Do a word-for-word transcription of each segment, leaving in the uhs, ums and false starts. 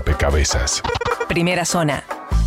Rompecabezas. Primera zona.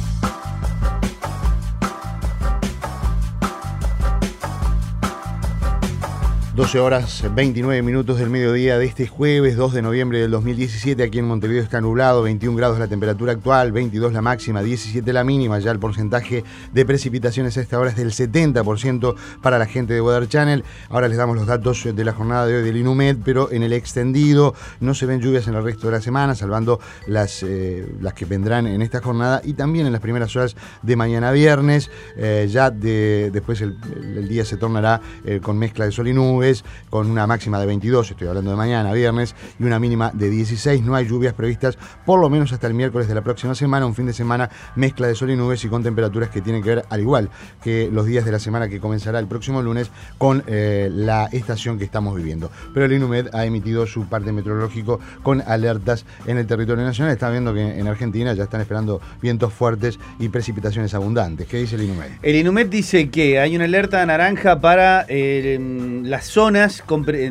doce horas veintinueve minutos del mediodía de este jueves dos de noviembre del dos mil diecisiete. Aquí en Montevideo está nublado, veintiún grados la temperatura actual, veintidós la máxima, diecisiete la mínima. Ya el porcentaje de precipitaciones a esta hora es del setenta por ciento para la gente de Weather Channel. Ahora les damos los datos de la jornada de hoy del INUMED, pero en el extendido no se ven lluvias en el resto de la semana, salvando las, eh, las que vendrán en esta jornada y también en las primeras horas de mañana viernes. Eh, ya de, después el, el día se tornará eh, con mezcla de sol y nubes, con una máxima de veintidós, estoy hablando de mañana, viernes, y una mínima de dieciséis. No hay lluvias previstas, por lo menos hasta el miércoles de la próxima semana, un fin de semana mezcla de sol y nubes y con temperaturas que tienen que ver, al igual que los días de la semana que comenzará el próximo lunes, con eh, la estación que estamos viviendo. Pero el INUMED ha emitido su parte meteorológico con alertas en el territorio nacional. Está viendo que en Argentina ya están esperando vientos fuertes y precipitaciones abundantes. ¿Qué dice el INUMED? El INUMED dice que hay una alerta naranja para eh, las zonas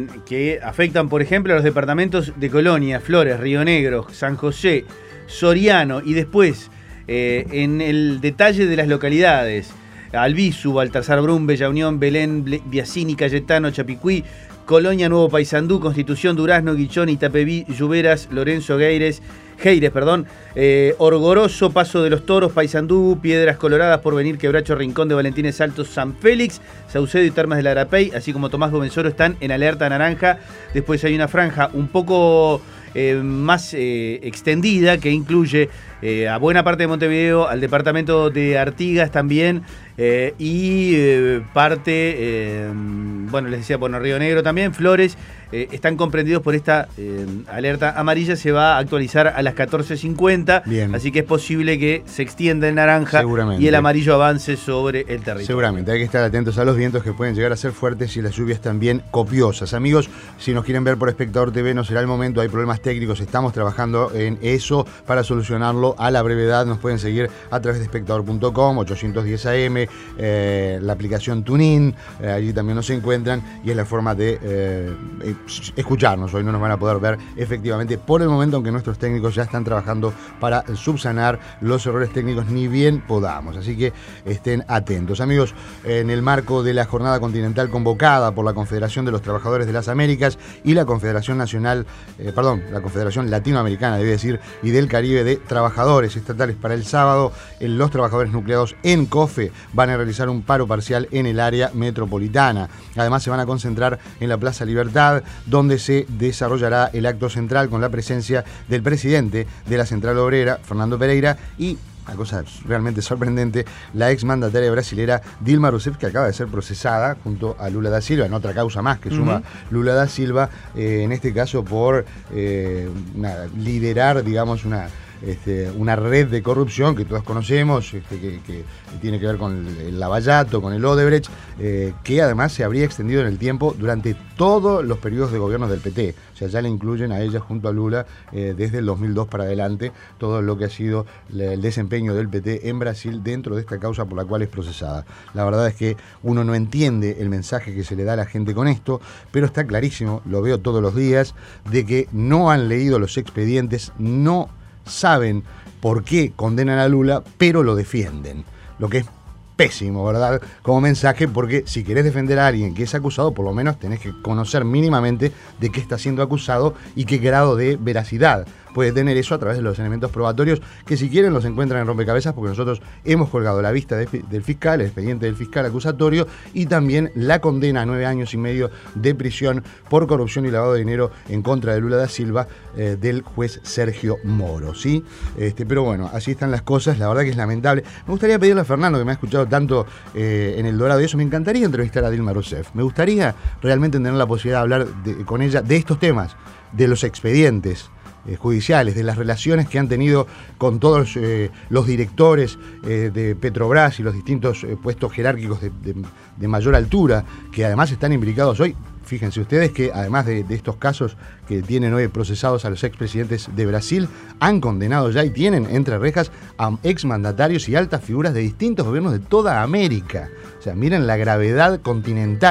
que afectan, por ejemplo, a los departamentos de Colonia, Flores, Río Negro, San José, Soriano, y después, eh, en el detalle de las localidades, Albizu, Baltasar Brum, Bella Unión, Belén, Biasini, Cayetano, Chapicuí, Colonia, Nuevo Paysandú, Constitución, Durazno, Guichón, Itapeví, Lluveras, Lorenzo Geires, Geires, perdón, eh, Orgoroso, Paso de los Toros, Paysandú, Piedras Coloradas, Porvenir, Quebracho, Rincón de Valentines Altos, San Félix, Saucedo y Termas del Arapey, así como Tomás Gobenzoro, están en alerta naranja. Después hay una franja un poco eh, más eh, extendida que incluye eh, a buena parte de Montevideo, al departamento de Artigas también, eh, y eh, parte, eh, bueno, les decía, bueno, Río Negro también, Flores, eh, están comprendidos por esta eh, alerta amarilla. Se va a actualizar a las catorce cincuenta, bien. Así que es posible que se extienda el naranja y el amarillo avance sobre el territorio. Seguramente, hay que estar atentos a los vientos que pueden llegar a ser fuertes y las lluvias también copiosas. Amigos, si nos quieren ver por Espectador T V, no será el momento, hay problemas técnicos, estamos trabajando en eso para solucionarlo a la brevedad. Nos pueden seguir a través de espectador punto com, ochocientos diez A M, eh, la aplicación TuneIn, eh, allí también nos encuentran y es la forma de eh, escucharnos. Hoy no nos van a poder ver efectivamente por el momento, aunque nuestros técnicos ya están trabajando para subsanar los errores técnicos ni bien podamos, así que estén atentos. Amigos, en el marco de la jornada continental convocada por la Confederación de los Trabajadores de las Américas y la Confederación Nacional, eh, perdón, la Confederación Latinoamericana, debe decir, y del Caribe de Trabajadores Estatales, para el sábado, los trabajadores nucleados en COFE van a realizar un paro parcial en el área metropolitana. Además, se van a concentrar en la Plaza Libertad, donde se desarrollará el acto central con la presencia del presidente de la Central Obrera, Fernando Pereira, y una cosa realmente sorprendente, la exmandataria brasilera Dilma Rousseff, que acaba de ser procesada junto a Lula da Silva, en otra causa más que suma uh-huh. Lula da Silva, eh, en este caso por eh, una, liderar, digamos, una... Este, una red de corrupción que todos conocemos, este, que, que tiene que ver con el, el Lavallato, con el Odebrecht, eh, que además se habría extendido en el tiempo durante todos los periodos de gobierno del P T. O sea, ya le incluyen a ella junto a Lula eh, desde el dos mil dos para adelante todo lo que ha sido el desempeño del P T en Brasil dentro de esta causa por la cual es procesada. La verdad es que uno no entiende el mensaje que se le da a la gente con esto, pero está clarísimo, lo veo todos los días, de que no han leído los expedientes, no saben por qué condenan a Lula, pero lo defienden. Lo que es pésimo, ¿verdad? Como mensaje, porque si querés defender a alguien que es acusado, por lo menos tenés que conocer mínimamente de qué está siendo acusado y qué grado de veracidad puede tener eso a través de los elementos probatorios, que si quieren los encuentran en Rompecabezas, porque nosotros hemos colgado la vista de, del fiscal, el expediente del fiscal acusatorio, y también la condena a nueve años y medio de prisión por corrupción y lavado de dinero en contra de Lula da Silva, eh, del juez Sergio Moro, ¿sí? Este, pero bueno, así están las cosas, la verdad que es lamentable. Me gustaría pedirle a Fernando, que me ha escuchado tanto eh, en El Dorado y eso, me encantaría entrevistar a Dilma Rousseff, me gustaría realmente tener la posibilidad de hablar de, con ella de estos temas, de los expedientes eh, judiciales, de las relaciones que han tenido con todos eh, los directores eh, de Petrobras y los distintos eh, puestos jerárquicos de, de, de mayor altura, que además están implicados hoy. Fíjense ustedes que además de, de estos casos que tienen hoy procesados a los expresidentes de Brasil, han condenado ya y tienen entre rejas a exmandatarios y altas figuras de distintos gobiernos de toda América. O sea, miren la gravedad continental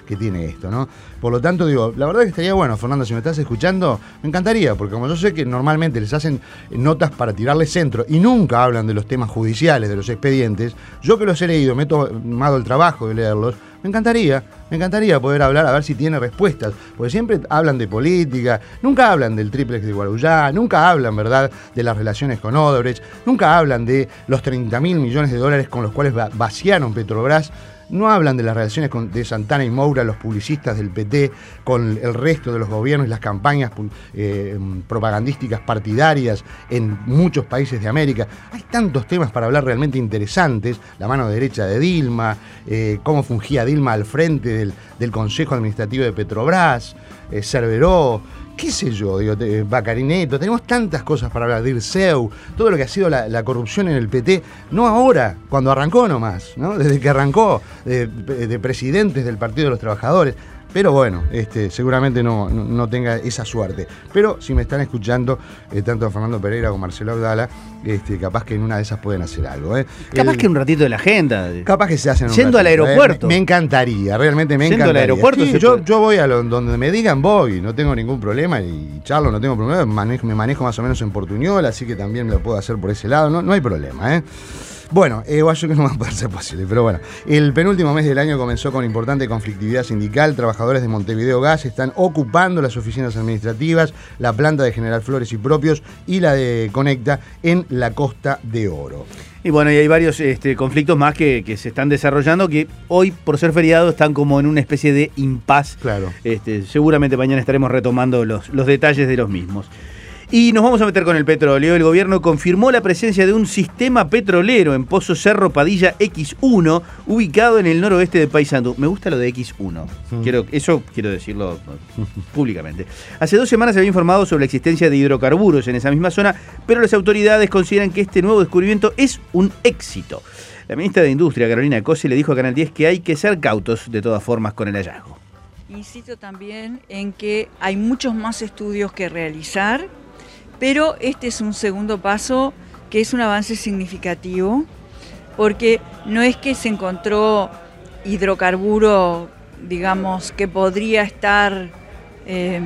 que tiene esto, ¿no? Por lo tanto, digo, la verdad que estaría bueno, Fernando, si me estás escuchando, me encantaría, porque como yo sé que normalmente les hacen notas para tirarle centro y nunca hablan de los temas judiciales, de los expedientes, yo que los he leído, me he tomado el trabajo de leerlos, me encantaría, me encantaría poder hablar a ver si tiene respuestas, porque siempre hablan de política, nunca hablan del triplex de Guarujá, nunca hablan, ¿verdad?, de las relaciones con Odebrecht, nunca hablan de los treinta mil millones de dólares con los cuales vaciaron Petrobras. No hablan de las relaciones con, de Santana y Moura, los publicistas del P T, con el resto de los gobiernos y las campañas eh, propagandísticas partidarias en muchos países de América. Hay tantos temas para hablar realmente interesantes. La mano derecha de Dilma, eh, cómo fungía Dilma al frente del, del Consejo Administrativo de Petrobras, eh, Cerveró, qué sé yo, digo, Bacarineto, tenemos tantas cosas para hablar, Dirceu, todo lo que ha sido la, la corrupción en el P T, no ahora, cuando arrancó nomás, ¿no? Desde que arrancó, de, de presidentes del Partido de los Trabajadores. Pero bueno, este, seguramente no, no, no tenga esa suerte. Pero si me están escuchando, eh, tanto Fernando Pereira como Marcelo Abdala, este, capaz que en una de esas pueden hacer algo. ¿eh? Capaz El, que un ratito de la agenda. Capaz que se hacen un Yendo ratito, al aeropuerto. ¿eh? Me, me encantaría, realmente me Yendo encantaría. al aeropuerto. Sí, yo, yo voy a lo, donde me digan, voy, no tengo ningún problema. Y charlo, no tengo problema. Manejo, me manejo más o menos en Portuñol, así que también me lo puedo hacer por ese lado. No, no hay problema, ¿eh? Bueno, eh, yo creo que no va a poder ser posible, pero bueno. El penúltimo mes del año comenzó con importante conflictividad sindical. Trabajadores de Montevideo Gas están ocupando las oficinas administrativas, la planta de General Flores y Propios y la de Conecta en la Costa de Oro. Y bueno, y hay varios este, conflictos más que, que se están desarrollando que hoy, por ser feriado, están como en una especie de impas. Claro. Este, seguramente mañana estaremos retomando los, los detalles de los mismos. Y nos vamos a meter con el petróleo. El gobierno confirmó la presencia de un sistema petrolero en Pozo Cerro Padilla equis uno, ubicado en el noroeste de Paysandú. Me gusta lo de equis uno. Mm. Quiero, eso quiero decirlo públicamente. Hace dos semanas se había informado sobre la existencia de hidrocarburos en esa misma zona, pero las autoridades consideran que este nuevo descubrimiento es un éxito. La ministra de Industria, Carolina Cose, le dijo a Canal diez que hay que ser cautos de todas formas con el hallazgo. Insisto también en que hay muchos más estudios que realizar, pero este es un segundo paso que es un avance significativo, porque no es que se encontró hidrocarburo, digamos, que podría estar, eh,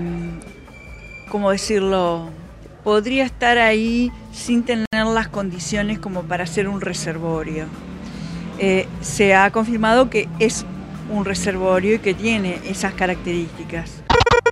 ¿cómo decirlo?, podría estar ahí sin tener las condiciones como para ser un reservorio. Eh, se ha confirmado que es un reservorio y que tiene esas características.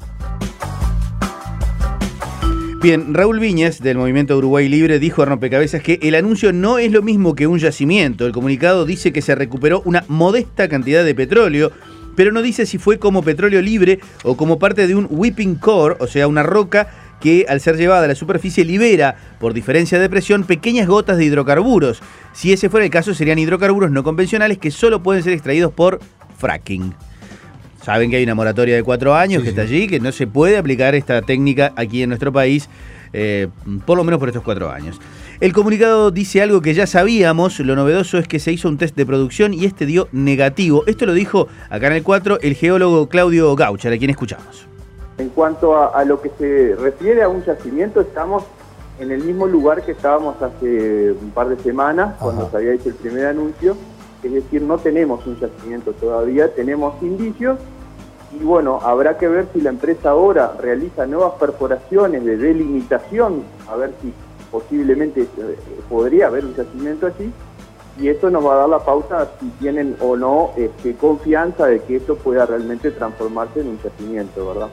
Bien, Raúl Viñas, del Movimiento Uruguay Libre, dijo a Rompecabezas que el anuncio no es lo mismo que un yacimiento. El comunicado dice que se recuperó una modesta cantidad de petróleo, pero no dice si fue como petróleo libre o como parte de un whipping core, o sea, una roca que al ser llevada a la superficie libera, por diferencia de presión, pequeñas gotas de hidrocarburos. Si ese fuera el caso, serían hidrocarburos no convencionales que solo pueden ser extraídos por fracking. Saben que hay una moratoria de cuatro años sí, que sí. está allí, que no se puede aplicar esta técnica aquí en nuestro país, eh, por lo menos por estos cuatro años. El comunicado dice algo que ya sabíamos, lo novedoso es que se hizo un test de producción y este dio negativo. Esto lo dijo acá en el cuatro el geólogo Claudio Gauchar, a quien escuchamos. En cuanto a, a lo que se refiere a un yacimiento, estamos en el mismo lugar que estábamos hace un par de semanas, Ajá. cuando se había hecho el primer anuncio. Es decir, no tenemos un yacimiento todavía, tenemos indicios. Y bueno, habrá que ver si la empresa ahora realiza nuevas perforaciones de delimitación, a ver si posiblemente eh, podría haber un yacimiento allí, y eso nos va a dar la pauta si tienen o no este, confianza de que esto pueda realmente transformarse en un yacimiento, ¿verdad?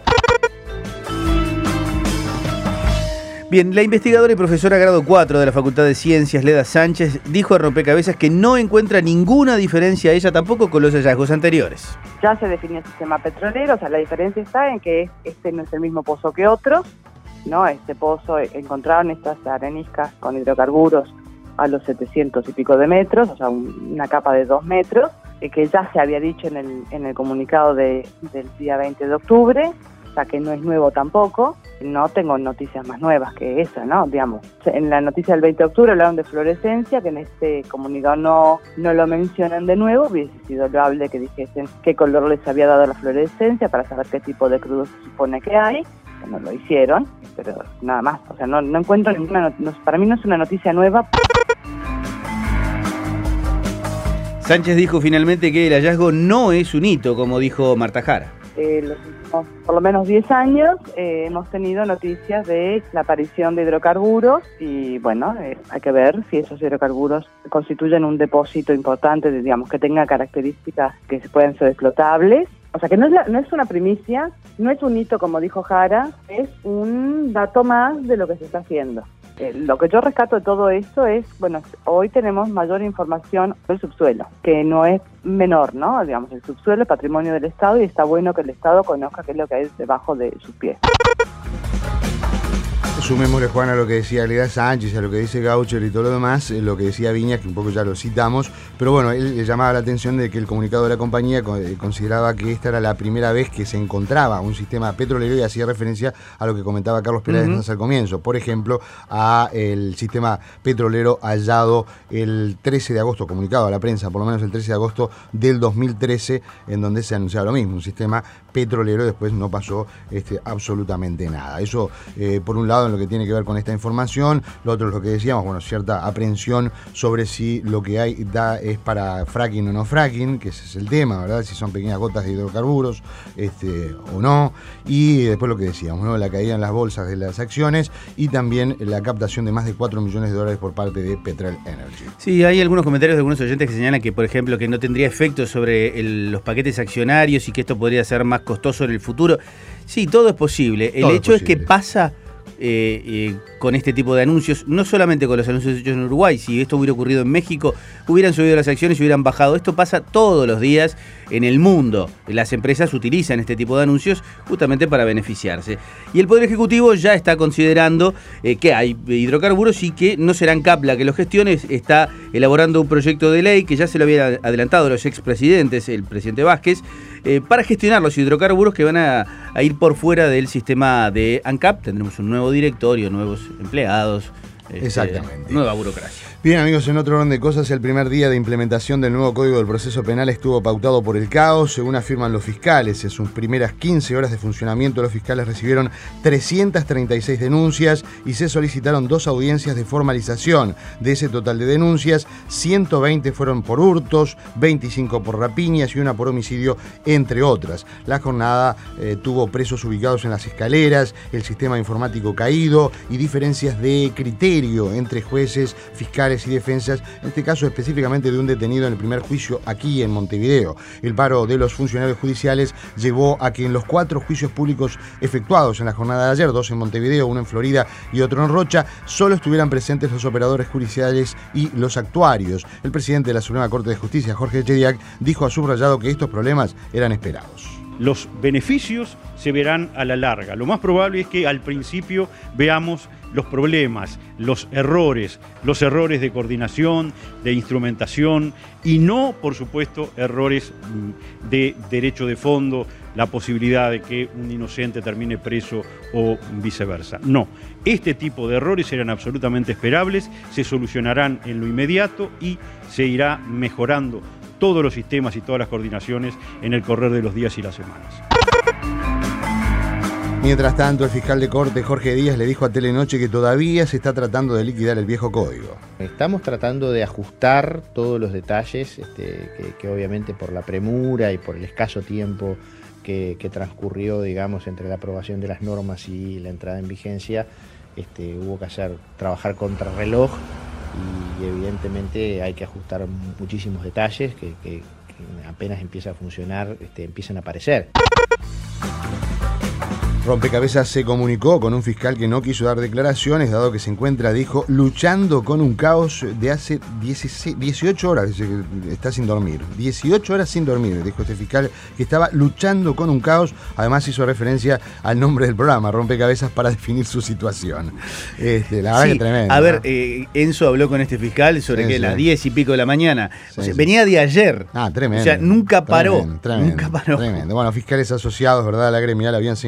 Bien, la investigadora y profesora grado cuatro de la Facultad de Ciencias, Leda Sánchez, dijo a Rompecabezas que no encuentra ninguna diferencia ella tampoco con los hallazgos anteriores. Ya se definió el sistema petrolero, o sea, la diferencia está en que este no es el mismo pozo que otros, ¿no? Este pozo, encontraron estas areniscas con hidrocarburos a los setecientos y pico de metros, o sea, un, una capa de dos metros, eh, que ya se había dicho en el, en el comunicado de, del día veinte de octubre, o sea, que no es nuevo tampoco. No tengo noticias más nuevas que esa, ¿no? Digamos, en la noticia del veinte de octubre hablaron de fluorescencia, que en este comunicado no, no lo mencionan de nuevo. Hubiese sido loable que dijesen qué color les había dado la fluorescencia para saber qué tipo de crudo se supone que hay, que no lo hicieron, pero nada más. O sea, no, no encuentro ninguna, no, para mí no es una noticia nueva. Sánchez dijo finalmente que el hallazgo no es un hito, como dijo Marta Jara. Eh, los últimos, por lo menos diez años, eh, hemos tenido noticias de la aparición de hidrocarburos y, bueno, eh, hay que ver si esos hidrocarburos constituyen un depósito importante, de, digamos, que tenga características que se puedan ser explotables. O sea, que no es, la, no es una primicia, no es un hito, como dijo Jara, es un dato más de lo que se está haciendo. Eh, lo que yo rescato de todo esto es, bueno, hoy tenemos mayor información del subsuelo, que no es menor, ¿no? Digamos, el subsuelo es patrimonio del Estado y está bueno que el Estado conozca qué es lo que hay debajo de sus pies. Sumémosle, Juan, a lo que decía Leda Sánchez, a lo que dice Gaucher y todo lo demás, eh, lo que decía Viñas, que un poco ya lo citamos, pero bueno, él le llamaba la atención de que el comunicado de la compañía consideraba que esta era la primera vez que se encontraba un sistema petrolero y hacía referencia a lo que comentaba Carlos Peláez uh-huh. al comienzo, por ejemplo, a el sistema petrolero hallado el trece de agosto, comunicado a la prensa, por lo menos el trece de agosto del dos mil trece, en donde se anunciaba lo mismo, un sistema petrolero, después no pasó este, absolutamente nada. Eso, eh, por un lado, en lo que tiene que ver con esta información. Lo otro es lo que decíamos, bueno, cierta aprensión sobre si lo que hay da es para fracking o no fracking, que ese es el tema, ¿verdad? Si son pequeñas gotas de hidrocarburos este, o no. Y después lo que decíamos, ¿no? La caída en las bolsas de las acciones y también la captación de más de cuatro millones de dólares por parte de Petrel Energy. Sí, hay algunos comentarios de algunos oyentes que señalan que, por ejemplo, que no tendría efecto sobre el, los paquetes accionarios y que esto podría ser más costoso en el futuro. Sí, todo es posible. El todo hecho es, es que pasa eh, eh, con este tipo de anuncios, no solamente con los anuncios hechos en Uruguay. Si esto hubiera ocurrido en México, hubieran subido las acciones y hubieran bajado. Esto pasa todos los días en el mundo. Las empresas utilizan este tipo de anuncios justamente para beneficiarse. Y el Poder Ejecutivo ya está considerando eh, que hay hidrocarburos y que no será ANCAP la que los gestione. Está elaborando un proyecto de ley que ya se lo había adelantado a los expresidentes, el presidente Vázquez, eh, para gestionar los hidrocarburos que van a, a ir por fuera del sistema de ANCAP. Tendremos un nuevo directorio, nuevos empleados. Este, Exactamente. Nueva burocracia. Bien, amigos, en otro orden de cosas, el primer día de implementación del nuevo Código del Proceso Penal estuvo pautado por el caos, según afirman los fiscales. En sus primeras quince horas de funcionamiento, los fiscales recibieron trescientas treinta y seis denuncias y se solicitaron dos audiencias de formalización. De ese total de denuncias, ciento veinte fueron por hurtos, veinticinco por rapiñas y una por homicidio, entre otras. La jornada eh, tuvo presos ubicados en las escaleras, el sistema informático caído y diferencias de criterio entre jueces, fiscales y defensas, en este caso específicamente de un detenido en el primer juicio aquí en Montevideo. El paro de los funcionarios judiciales llevó a que en los cuatro juicios públicos efectuados en la jornada de ayer, dos en Montevideo, uno en Florida y otro en Rocha, solo estuvieran presentes los operadores judiciales y los actuarios. El presidente de la Suprema Corte de Justicia, Jorge Chediak, dijo a subrayado que estos problemas eran esperados. Los beneficios se verán a la larga. Lo más probable es que al principio veamos los problemas, los errores, los errores de coordinación, de instrumentación y no, por supuesto, errores de derecho de fondo, la posibilidad de que un inocente termine preso o viceversa. No, este tipo de errores eran absolutamente esperables, se solucionarán en lo inmediato y se irá mejorando todos los sistemas y todas las coordinaciones en el correr de los días y las semanas. Mientras tanto, el fiscal de corte, Jorge Díaz, le dijo a Telenoche que todavía se está tratando de liquidar el viejo código. Estamos tratando de ajustar todos los detalles, este, que, que obviamente por la premura y por el escaso tiempo que, que transcurrió, digamos, entre la aprobación de las normas y la entrada en vigencia, este, hubo que hacer, trabajar contra reloj y evidentemente hay que ajustar muchísimos detalles que, que, que apenas empieza a funcionar, este, empiezan a aparecer. Rompecabezas se comunicó con un fiscal que no quiso dar declaraciones, dado que se encuentra, dijo, luchando con un caos de hace dieciséis, dieciocho horas, dice que está sin dormir. dieciocho horas sin dormir, dijo este fiscal, que estaba luchando con un caos. Además hizo referencia al nombre del programa, Rompecabezas, para definir su situación. Este, la verdad sí, que tremendo. A ver, eh, Enzo habló con este fiscal sobre sí, que sí. las diez y pico de la mañana. Sí, o sea, sí. venía de ayer. Ah, tremendo. O sea, nunca paró. Tremendo, tremendo, nunca paró. Tremendo. Bueno, fiscales asociados, ¿verdad?, a la gremial habían señalado que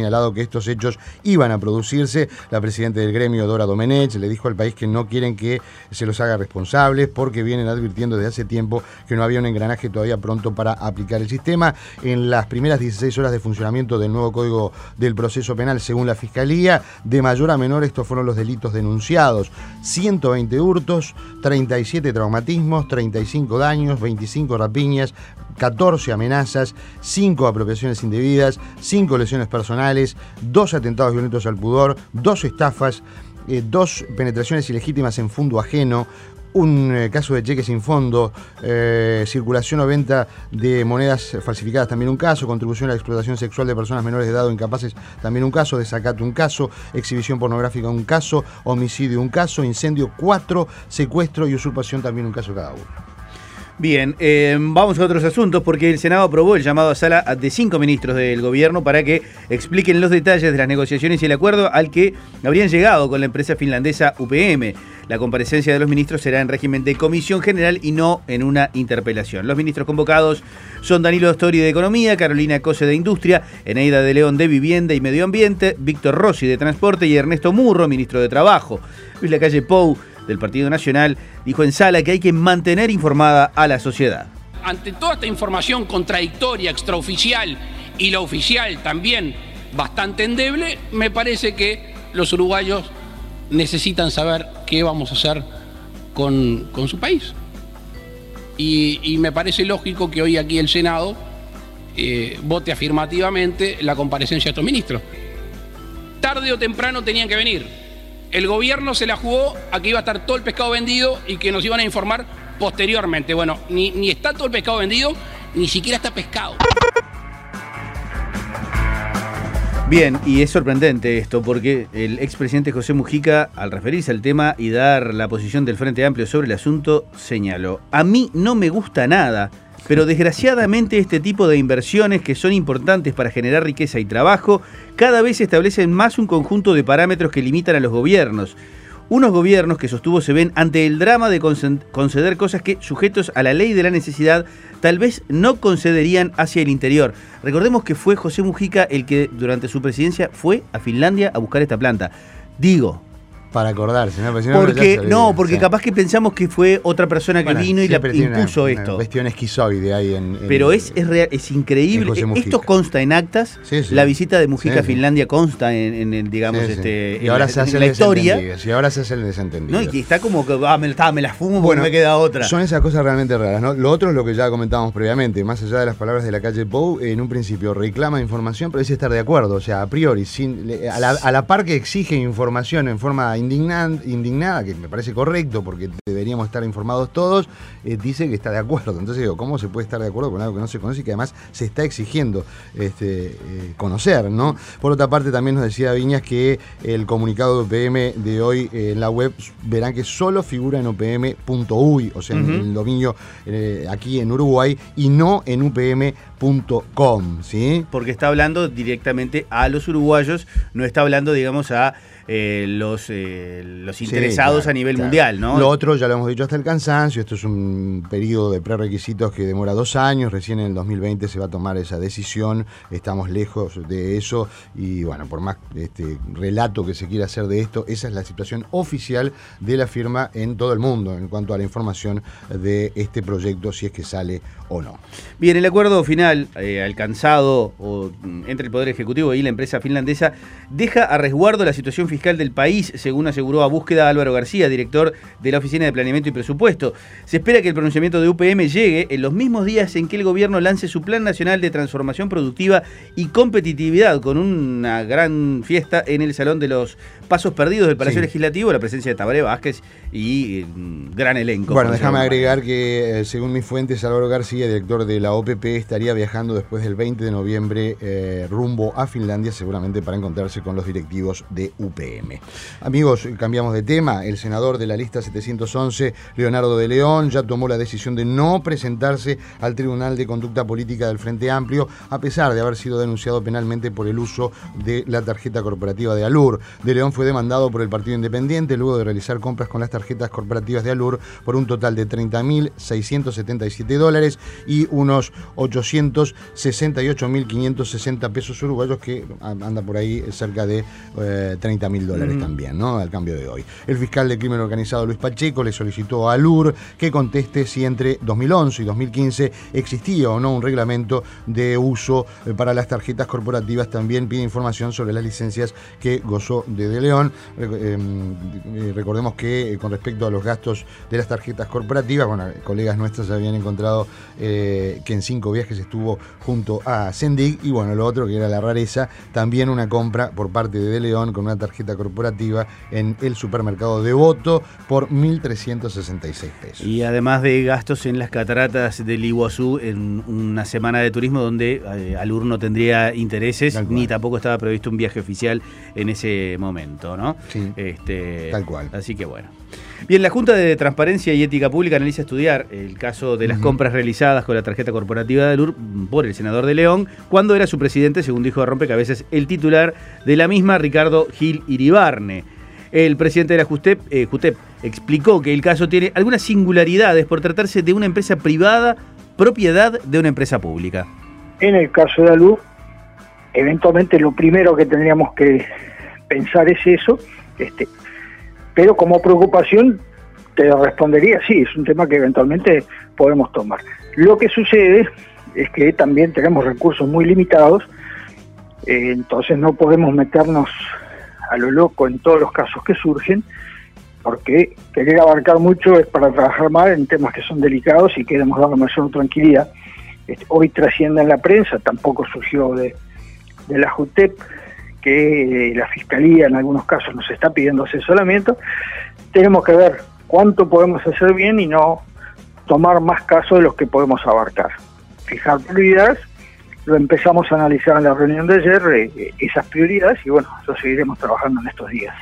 estos hechos iban a producirse. La presidenta del gremio, Dora Domenech, le dijo al país que no quieren que se los haga responsables porque vienen advirtiendo desde hace tiempo que no había un engranaje todavía pronto para aplicar el sistema. En las primeras dieciséis horas de funcionamiento del nuevo Código del Proceso Penal, según la Fiscalía, de mayor a menor estos fueron los delitos denunciados: ciento veinte hurtos, treinta y siete traumatismos, treinta y cinco daños, veinticinco rapiñas, catorce amenazas, cinco apropiaciones indebidas, cinco lesiones personales, dos atentados violentos al pudor, dos estafas, eh, dos penetraciones ilegítimas en fondo ajeno, un eh, caso de cheque sin fondo, eh, circulación o venta de monedas falsificadas, también un caso, contribución a la explotación sexual de personas menores de edad o incapaces, también un caso, desacato un caso, exhibición pornográfica un caso, homicidio un caso, incendio cuatro, secuestro y usurpación también un caso cada uno. Bien, eh, vamos a otros asuntos porque el Senado aprobó el llamado a sala de cinco ministros del gobierno para que expliquen los detalles de las negociaciones y el acuerdo al que habrían llegado con la empresa finlandesa U P M. La comparecencia de los ministros será en régimen de comisión general y no en una interpelación. Los ministros convocados son Danilo Astori de Economía, Carolina Cose de Industria, Eneida de León de Vivienda y Medio Ambiente, Víctor Rossi de Transporte y Ernesto Murro, ministro de Trabajo. Luis Lacalle Pou, del Partido Nacional, dijo en sala que hay que mantener informada a la sociedad. Ante toda esta información contradictoria, extraoficial y la oficial también bastante endeble, me parece que los uruguayos necesitan saber qué vamos a hacer con, con su país. Y, y me parece lógico que hoy aquí el Senado eh, vote afirmativamente la comparecencia de estos ministros. Tarde o temprano tenían que venir. El gobierno se la jugó a que iba a estar todo el pescado vendido y que nos iban a informar posteriormente. Bueno, ni, ni está todo el pescado vendido, ni siquiera está pescado. Bien, y es sorprendente esto porque el expresidente José Mujica, al referirse al tema y dar la posición del Frente Amplio sobre el asunto, señaló: a mí no me gusta nada, pero desgraciadamente este tipo de inversiones que son importantes para generar riqueza y trabajo cada vez establecen más un conjunto de parámetros que limitan a los gobiernos. Unos gobiernos que, sostuvo, se ven ante el drama de conceder cosas que, sujetos a la ley de la necesidad, tal vez no concederían hacia el interior. Recordemos que fue José Mujica el que durante su presidencia fue a Finlandia a buscar esta planta. Digo... Para acordarse, ¿no? Porque, porque no, porque sí. Capaz que pensamos que fue otra persona que bueno, vino y la impuso una, esto. Una cuestión esquizoide ahí en, en Pero es, es, real, es increíble. Esto consta en actas. Sí, sí. La visita de Mujica sí, a Finlandia sí. consta en, en, en digamos, sí, sí. este. Y ahora en se la, hace en la historia. Y ahora se hace el desentendido. No, y está como que ah, me, está, me la fumo porque bueno, me queda otra. Son esas cosas realmente raras, ¿no? Lo otro es lo que ya comentábamos previamente, más allá de las palabras de Lacalle Pou, en un principio reclama información, pero dice estar de acuerdo. O sea, a priori, sin, a, la, a la par que exige información en forma indignante. indignada, que me parece correcto porque deberíamos estar informados todos, eh, dice que está de acuerdo. Entonces digo, ¿cómo se puede estar de acuerdo con algo que no se conoce y que además se está exigiendo este, eh, conocer, ¿no? Por otra parte, también nos decía Viñas que el comunicado de U P M de hoy eh, en la web verán que solo figura en u p m punto u y, o sea, uh-huh. en el dominio eh, aquí en Uruguay y no en u p m punto com, ¿sí? Porque está hablando directamente a los uruguayos, no está hablando, digamos, a Eh, los, eh, los interesados sí, claro, a nivel claro. mundial, ¿no? Lo otro, ya lo hemos dicho hasta el cansancio, esto es un periodo de prerequisitos que demora dos años, recién en el dos mil veinte se va a tomar esa decisión, estamos lejos de eso y bueno, por más este relato que se quiera hacer de esto, esa es la situación oficial de la firma en todo el mundo en cuanto a la información de este proyecto, si es que sale o no. Bien, el acuerdo final eh, alcanzado o, entre el Poder Ejecutivo y la empresa finlandesa deja a resguardo la situación fiscal del país, según aseguró a Búsqueda Álvaro García, director de la Oficina de Planeamiento y Presupuesto. Se espera que el pronunciamiento de U P M llegue en los mismos días en que el gobierno lance su Plan Nacional de Transformación Productiva y Competitividad, con una gran fiesta en el Salón de los Pasos Perdidos del Palacio sí. Legislativo, la presencia de Tabaré Vázquez y un gran elenco. Bueno, déjame agregar que, según mis fuentes, Álvaro García, director de la O P P, estaría viajando después del veinte de noviembre eh, rumbo a Finlandia, seguramente para encontrarse con los directivos de U P M. Amigos, cambiamos de tema. El senador de la lista setecientos once, Leonardo de León, ya tomó la decisión de no presentarse al Tribunal de Conducta Política del Frente Amplio, a pesar de haber sido denunciado penalmente por el uso de la tarjeta corporativa de ALUR. De León fue demandado por el Partido Independiente luego de realizar compras con las tarjetas corporativas de Alur por un total de treinta mil seiscientos setenta y siete dólares y unos ochocientos sesenta y ocho mil quinientos sesenta pesos uruguayos, que anda por ahí cerca de eh, treinta mil dólares mm. también, ¿no? Al cambio de hoy. El fiscal de crimen organizado Luis Pacheco le solicitó a Alur que conteste si entre dos mil once y dos mil quince existía o no un reglamento de uso eh, para las tarjetas corporativas. También pide información sobre las licencias que gozó de De León. Eh, eh, recordemos que eh, con respecto a los gastos de las tarjetas corporativas, bueno, colegas nuestros habían encontrado eh, que en cinco viajes estuvo junto a Sendig, y bueno, lo otro que era la rareza, también una compra por parte de De León con una tarjeta corporativa en el supermercado Devoto por mil trescientos sesenta y seis pesos. Y además de gastos en las cataratas del Iguazú en una semana de turismo donde eh, Alur no tendría intereses, ni tampoco estaba previsto un viaje oficial en ese momento, ¿no? Sí, este, tal cual. Así que bueno. Bien, la Junta de Transparencia y Ética Pública analiza estudiar el caso de las uh-huh. compras realizadas con la tarjeta corporativa de Alur por el senador de León cuando era su presidente, según dijo de Rompecabezas el titular de la misma, Ricardo Gil Iribarne. El presidente de la JUTEP, eh, JUTEP explicó que el caso tiene algunas singularidades por tratarse de una empresa privada, propiedad de una empresa pública. En el caso de Alur, eventualmente lo primero que tendríamos que pensar es eso, este, pero como preocupación te respondería, sí, es un tema que eventualmente podemos tomar. Lo que sucede es que también tenemos recursos muy limitados, eh, entonces no podemos meternos a lo loco en todos los casos que surgen, porque querer abarcar mucho es para trabajar mal en temas que son delicados y queremos dar mayor tranquilidad. Este, hoy trasciende en la prensa, tampoco surgió de, de la JUTEP, que la Fiscalía en algunos casos nos está pidiendo asesoramiento. Tenemos que ver cuánto podemos hacer bien y no tomar más casos de los que podemos abarcar. Fijar prioridades, lo empezamos a analizar en la reunión de ayer, eh, esas prioridades, y bueno, lo seguiremos trabajando en estos días.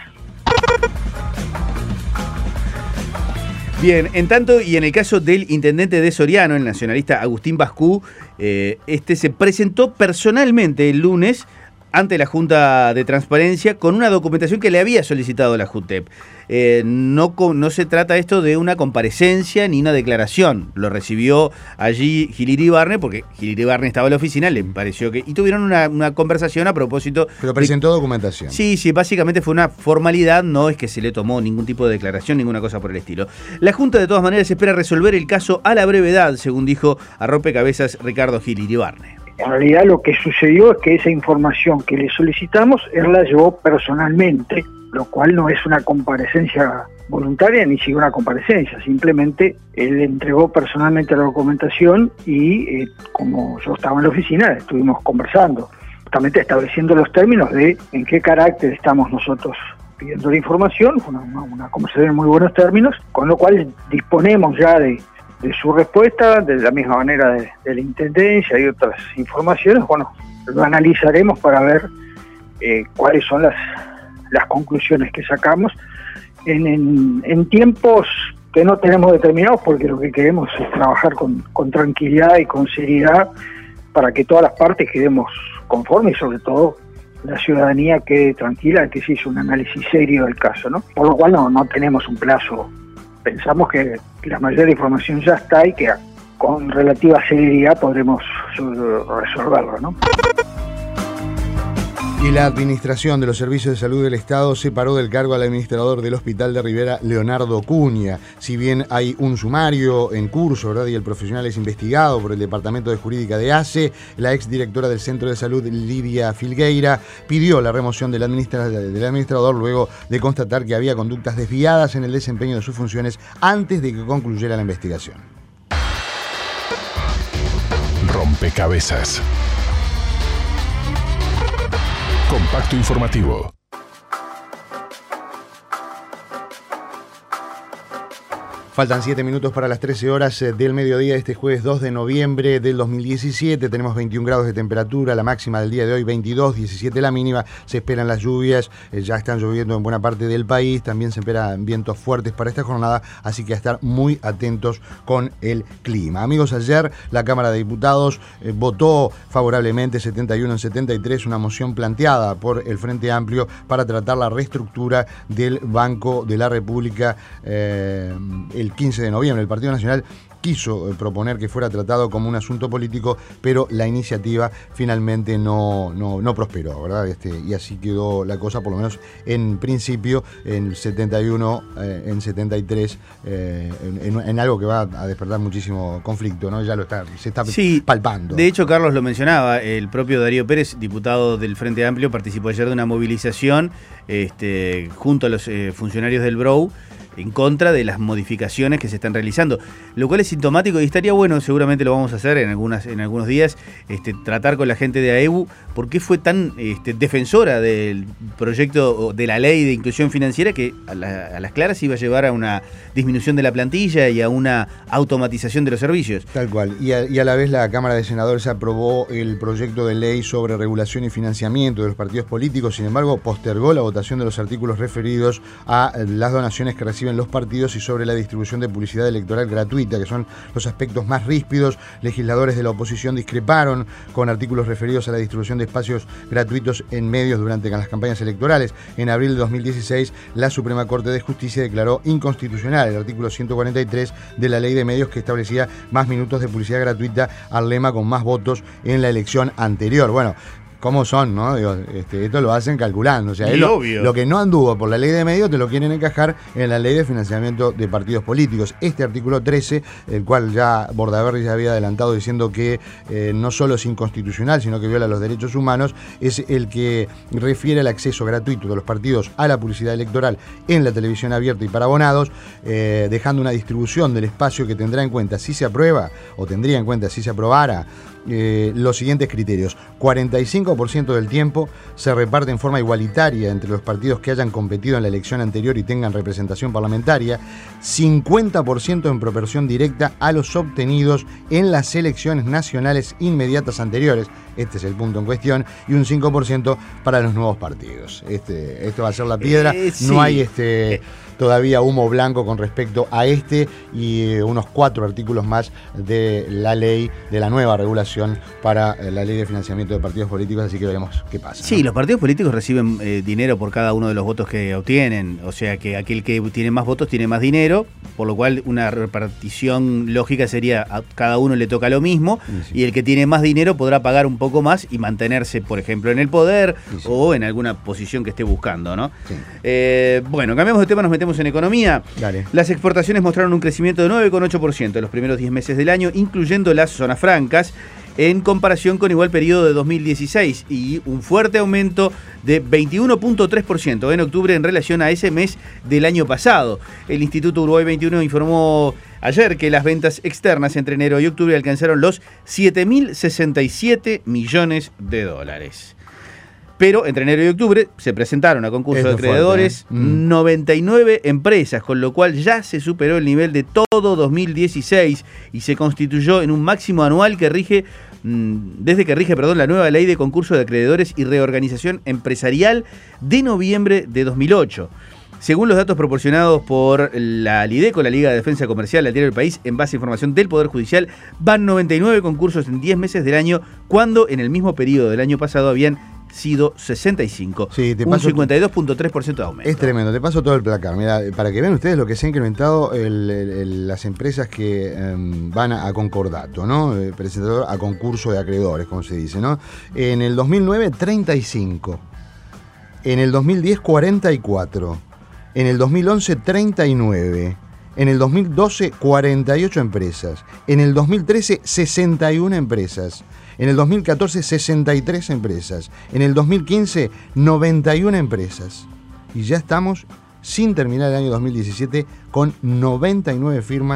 Bien, en tanto, y en el caso del intendente de Soriano, el nacionalista Agustín Bascú, eh, este se presentó personalmente el lunes ante la Junta de Transparencia con una documentación que le había solicitado la JUTEP. Eh, no, no se trata esto de una comparecencia ni una declaración. Lo recibió allí Gil Iribarne, porque Gil Iribarne estaba en la oficina, le pareció que... Y tuvieron una, una conversación a propósito... Pero presentó de, documentación. Sí, sí, básicamente fue una formalidad, no es que se le tomó ningún tipo de declaración, ninguna cosa por el estilo. La Junta, de todas maneras, espera resolver el caso a la brevedad, según dijo a rompecabezas Ricardo Gil Iribarne. En realidad lo que sucedió es que esa información que le solicitamos, él la llevó personalmente, lo cual no es una comparecencia voluntaria ni siquiera una comparecencia, simplemente él entregó personalmente la documentación y eh, como yo estaba en la oficina, estuvimos conversando, justamente estableciendo los términos de en qué carácter estamos nosotros pidiendo la información, una, una, una conversación en muy buenos términos, con lo cual disponemos ya de de su respuesta, de la misma manera de, de la Intendencia y otras informaciones. Bueno, lo analizaremos para ver eh, cuáles son las, las conclusiones que sacamos en, en, en tiempos que no tenemos determinados, porque lo que queremos es trabajar con, con tranquilidad y con seriedad para que todas las partes quedemos conformes y sobre todo la ciudadanía quede tranquila que se hizo un análisis serio del caso, ¿no? Por lo cual no, no tenemos un plazo. Pensamos que la mayor información ya está y que con relativa celeridad podremos resolverlo, ¿no? Y la Administración de los Servicios de Salud del Estado separó del cargo al administrador del Hospital de Rivera, Leonardo Cunha. Si bien hay un sumario en curso, ¿verdad?, y el profesional es investigado por el Departamento de Jurídica de ACE, la exdirectora del Centro de Salud, Lidia Filgueira, pidió la remoción del, administra- del administrador luego de constatar que había conductas desviadas en el desempeño de sus funciones antes de que concluyera la investigación. Rompecabezas. Compacto informativo. Faltan siete minutos para las trece horas del mediodía de este jueves dos de noviembre del dos mil diecisiete. Tenemos veintiún grados de temperatura, la máxima del día de hoy veintidós, diecisiete la mínima. Se esperan las lluvias, eh, ya están lloviendo en buena parte del país. También se esperan vientos fuertes para esta jornada, así que a estar muy atentos con el clima. Amigos, ayer la Cámara de Diputados eh, votó favorablemente setenta y uno en setenta y tres una moción planteada por el Frente Amplio para tratar la reestructura del Banco de la República. Eh, el quince de noviembre el Partido Nacional quiso eh, proponer que fuera tratado como un asunto político, pero la iniciativa finalmente no, no, no prosperó, ¿verdad? Este, y así quedó la cosa, por lo menos en principio, en setenta y uno, eh, en setenta y tres, eh, en, en, en algo que va a despertar muchísimo conflicto, ¿no? Ya lo está, se está sí, palpando. De hecho, Carlos lo mencionaba, el propio Darío Pérez, diputado del Frente Amplio, participó ayer de una movilización este, junto a los eh, funcionarios del B R O en contra de las modificaciones que se están realizando, lo cual es sintomático y estaría bueno, seguramente lo vamos a hacer en algunas en algunos días, este, tratar con la gente de A E U por qué fue tan este, defensora del proyecto de la ley de inclusión financiera que a, la, a las claras iba a llevar a una disminución de la plantilla y a una automatización de los servicios. Tal cual, y a, y a la vez la Cámara de Senadores aprobó el proyecto de ley sobre regulación y financiamiento de los partidos políticos, sin embargo postergó la votación de los artículos referidos a las donaciones que reciben los partidos y sobre la distribución de publicidad electoral gratuita, que son los aspectos más ríspidos. Legisladores de la oposición discreparon con artículos referidos a la distribución de espacios gratuitos en medios durante las campañas electorales. En abril de dos mil dieciséis, la Suprema Corte de Justicia declaró inconstitucional el artículo ciento cuarenta y tres de la Ley de Medios, que establecía más minutos de publicidad gratuita al lema con más votos en la elección anterior. Bueno, ¿cómo son, no? Digo, este, esto lo hacen calculando. O sea, es lo, lo que no anduvo por la ley de medios te lo quieren encajar en la ley de financiamiento de partidos políticos. Este artículo trece, el cual ya Bordaberry ya había adelantado diciendo que eh, no solo es inconstitucional, sino que viola los derechos humanos, es el que refiere al acceso gratuito de los partidos a la publicidad electoral en la televisión abierta y para abonados, eh, dejando una distribución del espacio que tendrá en cuenta si se aprueba, o tendría en cuenta si se aprobara, Eh, los siguientes criterios. cuarenta y cinco por ciento del tiempo se reparte en forma igualitaria entre los partidos que hayan competido en la elección anterior y tengan representación parlamentaria, cincuenta por ciento en proporción directa a los obtenidos en las elecciones nacionales inmediatas anteriores, este es el punto en cuestión, y un cinco por ciento para los nuevos partidos. Este, esto va a ser la piedra, eh, sí. No hay este... todavía humo blanco con respecto a este y unos cuatro artículos más de la ley, de la nueva regulación para la ley de financiamiento de partidos políticos, así que veremos qué pasa. Sí, ¿no? Los partidos políticos reciben eh, dinero por cada uno de los votos que obtienen, o sea que aquel que tiene más votos tiene más dinero, por lo cual una repartición lógica sería a cada uno le toca lo mismo, sí. Y el que tiene más dinero podrá pagar un poco más y mantenerse, por ejemplo, en el poder, sí, sí. O en alguna posición que esté buscando, ¿no? Sí. Eh, bueno, cambiamos de tema, nos metemos en economía. Dale. Las exportaciones mostraron un crecimiento de nueve coma ocho por ciento en los primeros diez meses del año, incluyendo las zonas francas, en comparación con igual periodo de dos mil dieciséis, y un fuerte aumento de veintiuno coma tres por ciento en octubre en relación a ese mes del año pasado. El Instituto Uruguay veintiuno informó ayer que las ventas externas entre enero y octubre alcanzaron los siete mil sesenta y siete millones de dólares. Pero entre enero y octubre se presentaron a concurso Esto de acreedores fuerte, ¿eh? mm. noventa y nueve empresas, con lo cual ya se superó el nivel de todo dos mil dieciséis y se constituyó en un máximo anual que rige, mmm, desde que rige perdón, la nueva ley de concurso de acreedores y reorganización empresarial de noviembre de dos mil ocho. Según los datos proporcionados por la Lideco, la Liga de Defensa Comercial, al diario El País, en base a información del Poder Judicial, van noventa y nueve concursos en diez meses del año, cuando en el mismo periodo del año pasado habían sido sesenta y cinco, sí, te un paso cincuenta y dos coma tres por ciento de aumento. Es tremendo, te paso todo el placar. Mira, para que vean ustedes lo que se ha incrementado el, el, el, las empresas que um, van a, a concordato, ¿no? El presentador a concurso de acreedores, como se dice, ¿no? En el dos mil nueve, treinta y cinco. En el dos mil diez, cuarenta y cuatro. En el dos mil once, treinta y nueve. En el dos mil doce, cuarenta y ocho empresas. En el dos mil trece, sesenta y una empresas. En el dos mil catorce, sesenta y tres empresas. En el dos mil quince, noventa y una empresas. Y ya estamos, sin terminar el año dos mil diecisiete, con noventa y nueve firmas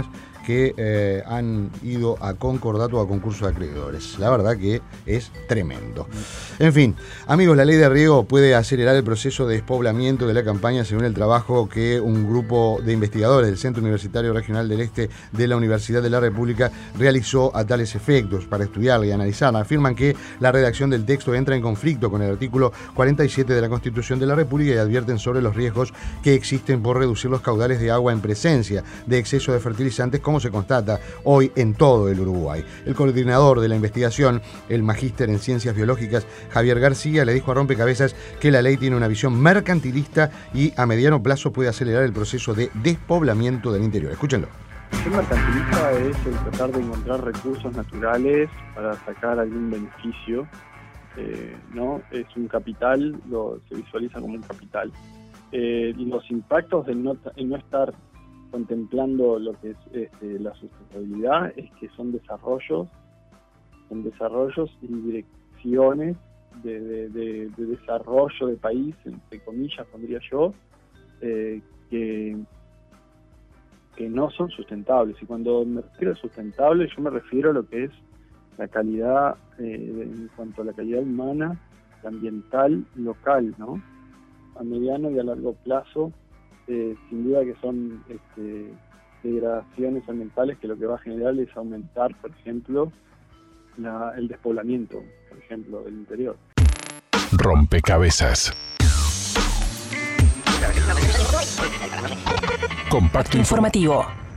que eh, han ido a concordato o a concurso de acreedores. La verdad que es tremendo. En fin, amigos, la ley de riego puede acelerar el proceso de despoblamiento de la campaña según el trabajo que un grupo de investigadores del Centro Universitario Regional del Este de la Universidad de la República realizó a tales efectos para estudiarla y analizarla. Afirman que la redacción del texto entra en conflicto con el artículo cuarenta y siete de la Constitución de la República y advierten sobre los riesgos que existen por reducir los caudales de agua en presencia de exceso de fertilizantes, como se constata hoy en todo el Uruguay. El coordinador de la investigación, el magíster en Ciencias Biológicas, Javier García, le dijo a Rompecabezas que la ley tiene una visión mercantilista y a mediano plazo puede acelerar el proceso de despoblamiento del interior. Escúchenlo. La visión mercantilista es el tratar de encontrar recursos naturales para sacar algún beneficio, eh, ¿no? Es un capital, lo, se visualiza como un capital. Eh, los impactos de no, de no estar contemplando lo que es este, la sustentabilidad es que son desarrollos, son desarrollos y direcciones de, de, de, de desarrollo de país, entre comillas, pondría yo, eh, que, que no son sustentables. Y cuando me refiero a sustentable, yo me refiero a lo que es la calidad, eh, en cuanto a la calidad humana, ambiental, local, ¿no? A mediano y a largo plazo, eh, sin duda que son este, degradaciones ambientales que lo que va a generar es aumentar, por ejemplo, la, el despoblamiento, por ejemplo, del interior. Rompecabezas. Compacto informativo.